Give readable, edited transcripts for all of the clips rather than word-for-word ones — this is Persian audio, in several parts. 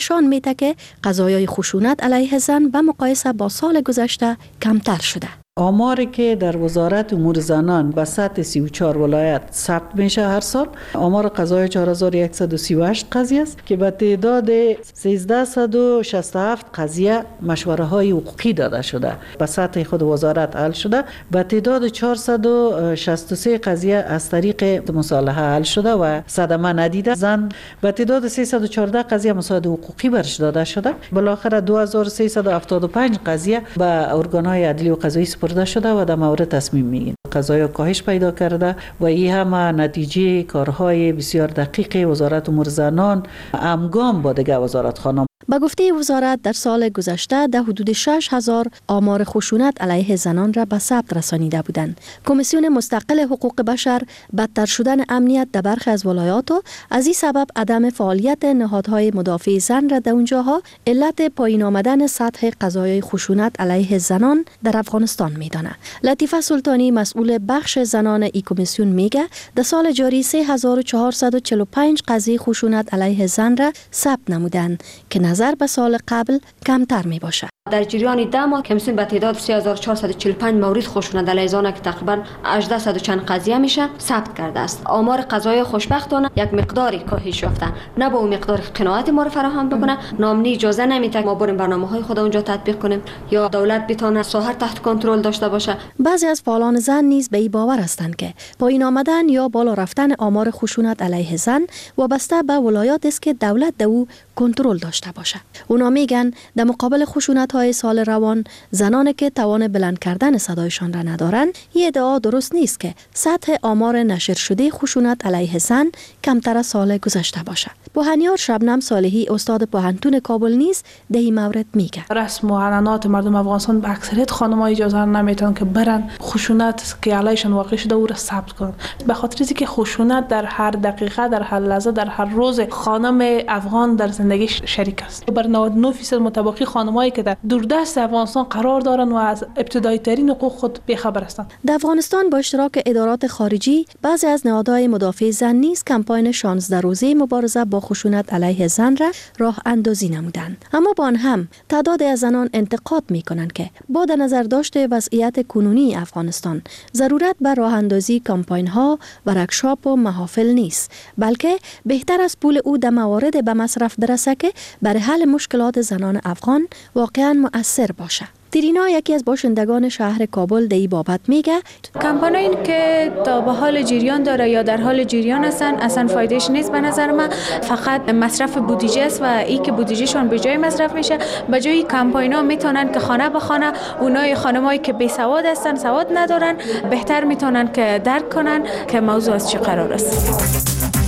شان میده که قضایای خشونت علیه زن به مقایسه با سال گذشته کمتر شده. آماری که در وزارت امور زنان به سطح 34 ولایت ثبت میشه هر سال، آمار قضای 4138 قضیه است که به تعداد 1367 قضیه مشوره های حقوقی داده شده، به سطح خود وزارت حل شده. به تعداد 463 قضیه از طریق مصالحه حل شده و صدمه ندیده زن. به تعداد 314 قضیه مساعده حقوقی برش داده شده. بالاخره 2375 قضیه به ارگان‌های عدلی و قضایی سپرده شده و در مورد تصمیم میگیرند. قضایا کاهش پیدا کرده و این همه نتیجه کارهای بسیار دقیق وزارت امور زنان همگام با دیگر وزارت خانم. با گفته وزارت در سال گذشته در حدود 6000 آمار خشونت علیه زنان را به ثبت رسانیده بودند. کمیسیون مستقل حقوق بشر بدتر شدن امنیت در برخی از ولایات و از این سبب عدم فعالیت نهادهای مدافع زن را در اونجاها علت پایین آمدن سطح قضایای خشونت علیه زنان در افغانستان میدانه. لطیفه سلطانی مسئول بخش زنان ای کمیسیون میگه در سال جاری 3445 قضیه خشونت علیه زن را ثبت نمودند که نظر به سال قبل کمتر می باشه. در جریان 10 ماه کمیسیون به تعداد 3445 مورد خشونت علیه زنان که تقریبا 1800 چند قضیه میشه ثبت کرده است. آمار قضای خوشبختانه یک مقداری کاهش یافته، نه با اون مقدار قناعت ما رو فراهم بکنه. نامنی اجازه نمیده ما بریم برنامه‌های خود اونجا تطبیق کنیم یا دولت بتونه ساحر تحت کنترل داشته باشه. بعضی از فعالان زن نیز به این باور هستند که پایین آمدن یا بالا رفتن آمار خشونت علیه زن وابسته به ولایات است که دولت در او کنترل داشته باشه. اونا میگن در مقابل خشونت‌های سال روان زنانی که توان بلند کردن صدایشان را ندارند، این ادعا درست نیست که سطح آمار نشر شده خشونت علیه زن کمتر از سال گذشته باشه. بوهنیار شبنم صالحی استاد پوهنتون کابل نیز در این مورد میگه رسم و عنعنات مردم افغانستان به اکثریت خانم‌ها اجازه نمیتن که برن خشونت که علیشان واقع شده او را ثبت کنن، به خاطر اینکه خشونت در هر دقیقه، در هر لحظه، در هر روز خانم افغان در زندگی شریک است. بر 99% متبقی خانمایی که در دوردست افغانستان قرار دارند و از ابتدایی ترین حقوق خود بی‌خبر هستند. در افغانستان با اشتراک ادارات خارجی بعضی از نهادهای مدافع زن نیز کمپاین 16 روزه مبارزه با خشونت علیه زن را راه اندازی نمودند. اما با آن هم تعداد از زنان انتقاد می‌کنند که با در نظر داشته وضعیت کنونی افغانستان ضرورت بر راه اندازی کمپاین‌ها، ورکشاپ و محافل نیست، بلکه بهتر از پول او در موارد به مصرف برسه که برای حل مشکلات زنان افغان واقعا مؤثر باشه. ترینا یکی از باشندگان شهر کابل در این بابت میگه کمپانایی که تا به حال جریان داره یا در حال جریان هستن اصلا فایدهش نیست. به نظر من فقط مصرف بودجه است و این که بودجهشون به جای مصرف میشه، به جای کمپاینا میتونن که خانه به خانه اونای خانمایی که بی سواد هستن، سواد ندارن، بهتر میتونن که درک کنن که موضوع از چی قرار است.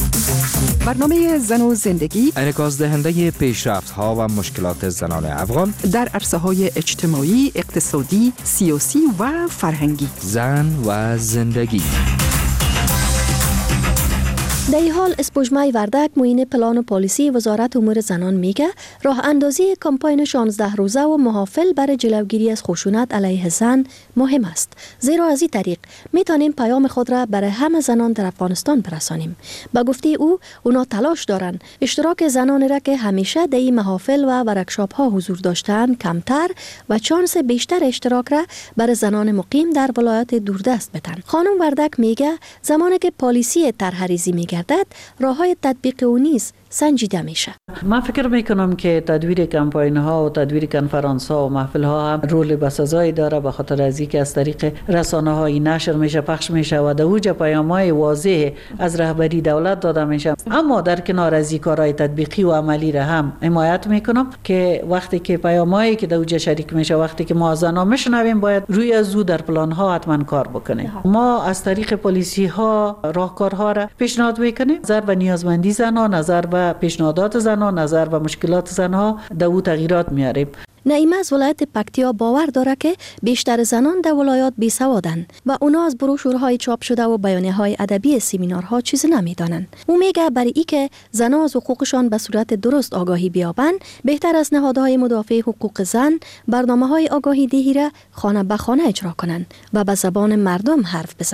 برنامه زن و زندگی انعکاس دهنده پیشرفت‌ها و مشکلات زنان افغان در عرصه‌های اجتماعی، اقتصادی، سیاسی و فرهنگی. زن و زندگی. در این حال اسپوجمای وردک معین پلان و پالیسی وزارت امور زنان میگه راه اندازی کمپاین 16 روزه و محافل برای جلوگیری از خشونت علیه زن مهم است، زیرا از این طریق میتونیم پیام خود را برای همه زنان در افغانستان برسانیم. با گفته او اونا تلاش دارند اشتراک زنان را که همیشه در این محافل و ورکشاپ ها حضور داشتند کمتر و چانس بیشتر اشتراک را برای زنان مقیم در ولایات دوردست بدن. خانم وردک میگه زمانی که پالیسی طرح‌ریزی میگردد راه‌های تطبیق او نیز سنجیده میشه. من فکر میکنم که تدویر کمپاین ها و تدویر کنفرانس ها و محفل ها هم رول بسزایی داره، به خاطر از اینکه از طریق رسانه های نشر میشه، پخش میشه و در اوج پیام‌های واضح از رهبری دولت داده میشه. اما در کنار از این کارهای تطبیقی و عملی را هم حمایت میکنم که وقتی که پیامایی که در اوج شریک میشه، وقتی که ما زنا میشنویم، باید روی از او در پلان ها حتما کار بکنیم. ما از طریق پالیسی ها راهکارها را پیشنهاد میکنیم، نظر به نیازمندی زنها، نظر به پیشنهادات زنها، نظر به مشکلات زنها در او تغییرات میاریم. نعیمه از ولایت پکتیا باور داره که بیشتر زنان در ولایات بی سوادند و اونا از بروشورهای چاپ شده و بیانیه‌های ادبی سمینارها چیزی نمیدانند. او میگه برای اینکه زنان از حقوقشان به صورت درست آگاهی بیابند، بهتر از نهادهای مدافع حقوق زن برنامه‌های آگاهی دهی را خانه به خانه اجرا کنند و به زبان مردم حرف بزنند.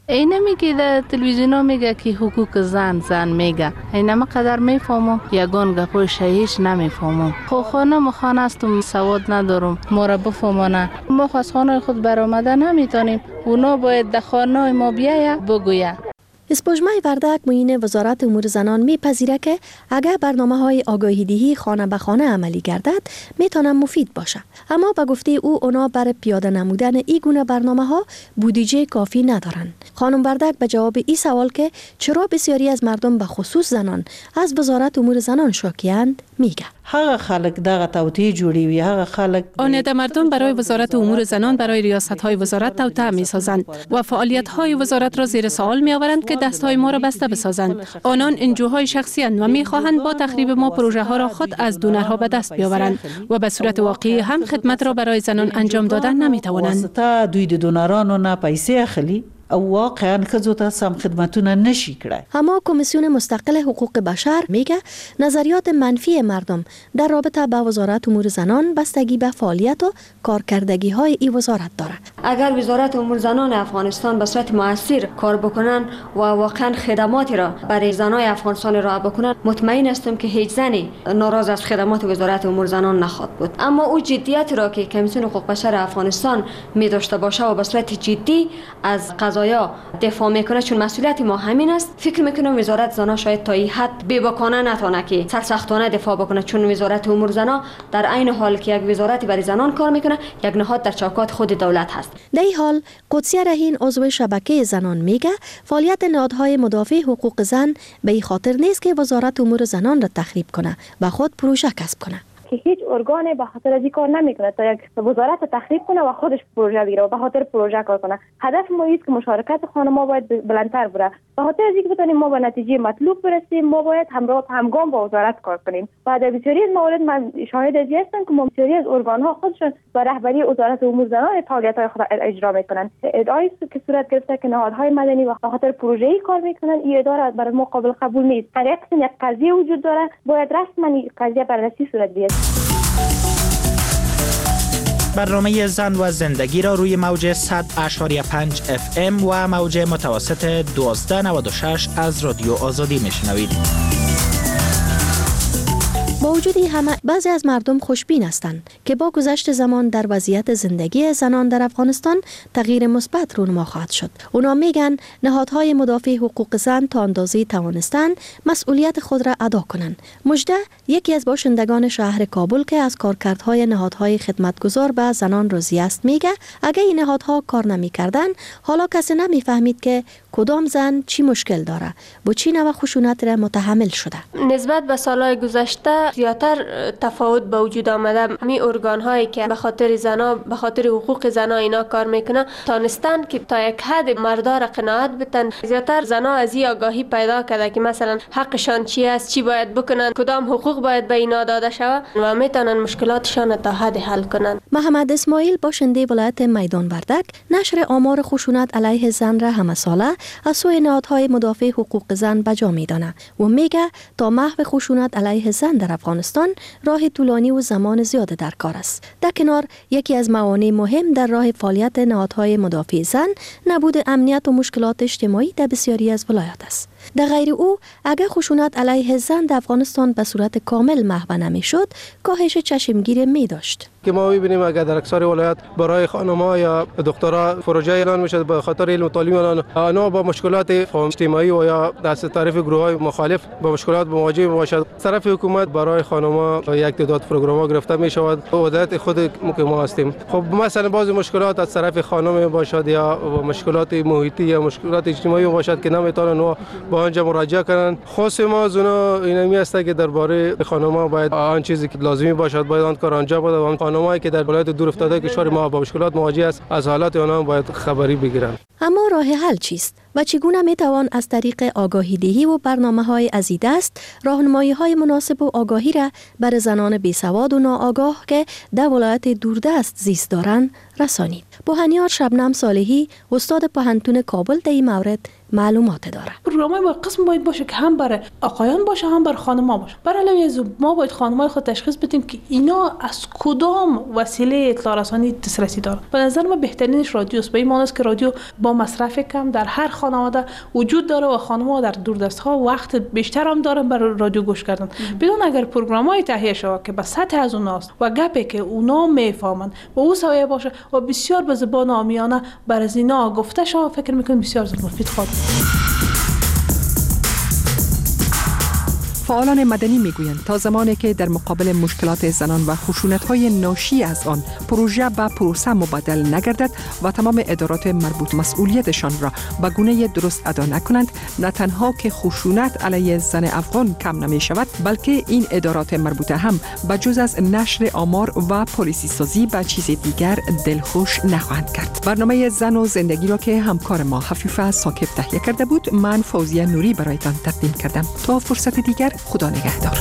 اینه میگه در تلویزیون میگه که حقوق زن میگه اینه ما قدر میفهمم یگان گپوش هیچ نمیفهمم. خو خانه استم سواد ندارم ما را بفهمانه. ما خواست خانه خود برآمده نمیتونیم. اونا باید در خانه ما بیایه بگویه. اسپوژمای وردک معین وزارت امور زنان میپذیره که اگر برنامه‌های آگاهی دهی خانه به خانه عملی گردد میتونه مفید باشه، اما به گفته او اونا برای پیاده نمودن این گونه برنامه‌ها بودجه کافی ندارن. خانم وردک به جواب این سوال که چرا بسیاری از مردم به خصوص زنان از وزارت امور زنان شاکیند میگه هغه خلک دغه توطئه جوړوي، هغه خلک آنده مردم برای وزارت امور زنان برای ریاست‌های وزارت توطئه می‌سازند و فعالیت‌های وزارت را زیر سوال می‌آورند که دست‌های ما را بسته بسازند. آنان انجوهای شخصی اند و می‌خواهند با تخریب ما پروژه‌ها را خود از دونرها به دست بیاورند و به صورت واقعی هم خدمت را برای زنان انجام دادن نمی‌توانند. دوی د دونرانو نه پیسې اخلي او واقعا خزو ته سم خدمتونه نشي کړای. اما کمیسیون مستقل حقوق بشر میگه نظریات منفی مردم در رابطه با وزارت امور زنان بستگی به فعالیت و کارکردگی های این وزارت داره. اگر وزارت امور زنان افغانستان به صورت مؤثر کار بکنن و واقعا خدماتی را برای زنای افغانستان ارائه بکنن، مطمئن هستم که هیچ زنی ناراض از خدمات وزارت امور زنان نخواهد بود. اما او جدیت را که کمیسیون حقوق بشر افغانستان می داشته باشه و به صورت جدی از قضایا دفاع میکنه، چون مسئولیت ما همین است، فکر میکنم وزارت زنا شاید تا این حد بی‌باکانه نتونه که سرسختانه دفاع بکنه، چون وزارت امور زنا در عین حال که یک وزارتی برای زنان کار میکنه، یک نهاد در چوکات خود دولت هست. در این حال قدسیه رهین عضو شبکه زنان میگه فعالیت نهادهای مدافع حقوق زن به این خاطر نیست که وزارت امور زنان را تخریب کنه و خود پروژه کسب کنه. که هیچ ارگانی به خاطر از این کار نمیکنه تا یک وزارت تخریب کنه و خودش پروژه بگیره و به خاطر پروژه کار کنه. هدف ما است که مشارکت خانم‌ها باید بلندتر بره. به خاطر از اینکه بتونیم ما به نتیجه مطلوب برسیم، ما باید همگام با وزارت کار کنیم. و در بسیاری از موارد من شاهد از هستم که بسیاری از ارگان‌ها خودشون با رهبری وزارت امور زنان فعالیت‌های خود اجرا میکنن. ادعایی که صورت گرفته که نهادهای مدنی و به خاطر پروژه‌ای کار میکنن، این ادعا برای ما قابل قبول نیست. اگر یک قضیه وجود داره، باید رسما این قضیه بررسی صورت بگیرد. برنامه زن و زندگی را روی موج 100.5 FM و موج متوسط 1296 از رادیو آزادی میشنوید. با وجود همه بعضی از مردم خوشبین هستند که با گذشت زمان در وضعیت زندگی زنان در افغانستان تغییر مثبت رونما خواهد شد. اونا میگن نهادهای مدافع حقوق زن تا اندازه‌ای توانستن مسئولیت خود را ادا کنند. مجده یکی از باشندگان شهر کابل که از کارکردهای نهادهای خدمتگزار به زنان راضی است میگه اگه این نهادها کار نمی‌کردن حالا کسی نمیفهمید که کدام زن چی مشکل داره و چی نوع خشونت را متحمل شده. نسبت به سالهای گذشته زیاتر تفاوت به وجود آمده. می ارگان هایی که به خاطر زنا، به خاطر حقوق زنا اینا کار میکنن، تانستن که تا یک حد مردا را قناعت بدن. زیاتر زنا از این آگاهی پیدا کرده که مثلا حقشان چی است، چی باید بکنن، کدام حقوق باید به اینا داده شود و میتونن مشکلاتشان تا حد حل کنن. محمد اسماعیل باشنده ولایت میدان وردک نشر آمار خشونت علیه زن را همه ساله از سوی نهادهای مدافع حقوق زن بجا میدانه و میگه تا محو خشونت علیه زن در افغانستان راه طولانی و زمان زیاد در کار است. در کنار یکی از موانع مهم در راه فعالیت نهادهای مدافع زن نبود امنیت و مشکلات اجتماعی در بسیاری از ولایات است. در غیر او اگر خشونت علیه زن در افغانستان به صورت کامل محو نمی‌شد، کاهش چشمگیر می داشت. که ما می‌بینیم اگر در اکثر ولایات برای خانم‌ها یا دخترها پروژه اعلان می‌شد به خاطر علم و تعلیم آنها با مشکلات اجتماعی و یا از طرف گروه‌های مخالف با مشکلات مواجه می‌باشد. طرف حکومت برای خانم‌ها یک تعداد پروگرام‌ها گرفته می‌شود. وضعیت خود ما هستیم. خب مثلا بعضی مشکلات از طرف خانم باشد یا مشکلات محیطی یا مشکلات اجتماعی باشد که نمی‌تونن با آنجا مراجعه کنند. خاص ما از اونها اینمی است که درباره خانم‌ها باید آن چیزی که لازمی باشد باید آن کار انجام بده. آن خانم‌هایی که در ولایت دور افتاده کشور ما با مشکلات مواجه است از حالات آنها باید خبری بگیرند. اما راه حل چیست؟ و چگونه می توان از طریق آگاهی دهی و برنامه‌های از این دست راهنمایی‌های مناسب و آگاهی را بر زنان بیسواد و ناآگاه که در ولایت دوردست زیست دارند رسانید. بوهنیار شبنم صالحی استاد پوهنتون کابل در این مورد معلومات داره. پروگرام‌های با قسم باید باشه که هم برای آقایان باشه هم برای خانم‌ها باشه. برای علاوه ما باید خانم‌های خود تشخیص بدیم که اینا از کدام وسیله اطلاع رسانی دسترسی دارن. به نظر من بهترینش رادیوست. به این معنی است که رادیو با مصرف کم در هر خانواده وجود داره و خانم‌ها در دوردست‌ها وقت بیشتر هم دارن برای رادیو گوش کردن. بدون اگر پروگرام‌های تهیه شود که به سطح از اوناست و گپی که اونا میفهمن و او سویه باشه و بسیار به زبان عامیانه بر از اینا گفته شود، فکر می‌کنم بسیار مفید خواهد. فعالان مدنی میگویند تا زمانی که در مقابل مشکلات زنان و خشونت‌های ناشی از آن پروژه به پروسه مبدل نگردد و تمام ادارات مربوط مسئولیتشان را به گونه درست ادا نکنند، نه تنها که خشونت علیه زن افغان کم نمی شود، بلکه این ادارات مربوطه هم به جز از نشر آمار و پلیسی سازی به چیز دیگر دلخوش نخواهند کرد. برنامه زن و زندگی را که همکار ما حفیفه ساکب تهیه کرده بود، من فوزیه نوری برایتان تقدیم کردم. تا فرصت دیگر، خدا نگهدار.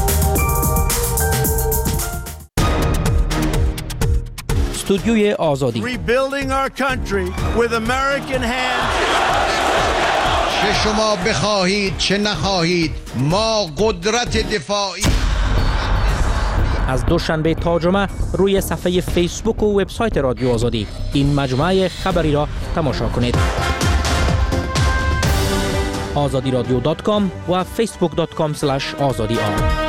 استودیوی آزادی. Rebuilding our country with American hands. چه شما بخواهید چه نخواهید، ما قدرت دفاعی. از دوشنبه تا جمعه روی صفحه فیسبوک و وبسایت رادیو آزادی این مجموعه خبری را تماشا کنید. azadi radio.com و facebook.com/azadi